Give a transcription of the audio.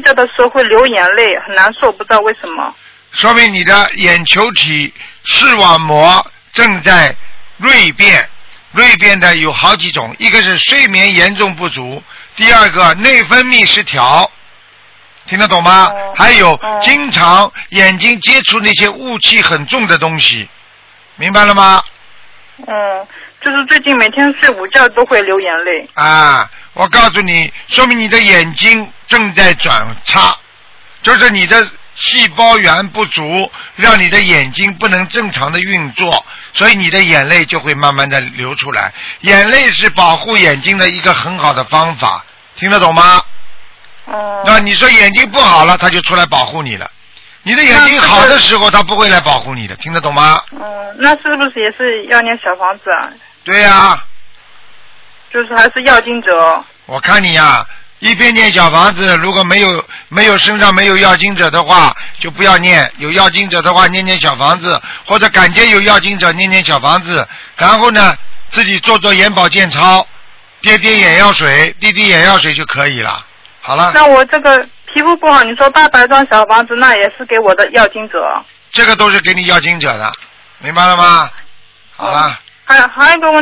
觉的时候会流眼泪，很难受，不知道为什么。 说明你的眼球体视网膜正在锐变，锐变的有好几种，一个是睡眠严重不足，第二个内分泌失调，听得懂吗？还有经常眼睛接触那些雾气很重的东西，明白了吗？ 就是最近每天睡午觉都会流眼泪。 啊，我告诉你，说明你的眼睛正在转差，就是你的细胞源不足，让你的眼睛不能正常的运作，所以你的眼泪就会慢慢的流出来。眼泪是保护眼睛的一个很好的方法，听得懂吗？那你说眼睛不好了，它就出来保护你了。你的眼睛好的时候，它不会来保护你的，听得懂吗？ 那是不是也是要念小房子啊？ 对呀。 就是还是要经者。我看你呀，一边念小房子，如果没有身上没有要经者的话，就不要念；有要经者的话，念念小房子，或者感觉有要经者，念念小房子。然后呢，自己做做眼保健操，滴滴眼药水，滴滴眼药水就可以了。好了。 那我这个皮肤不好，你说800张小房子，那也是给我的要经者。 这个都是给你要经者的，明白了吗？好了。 还有一个问题。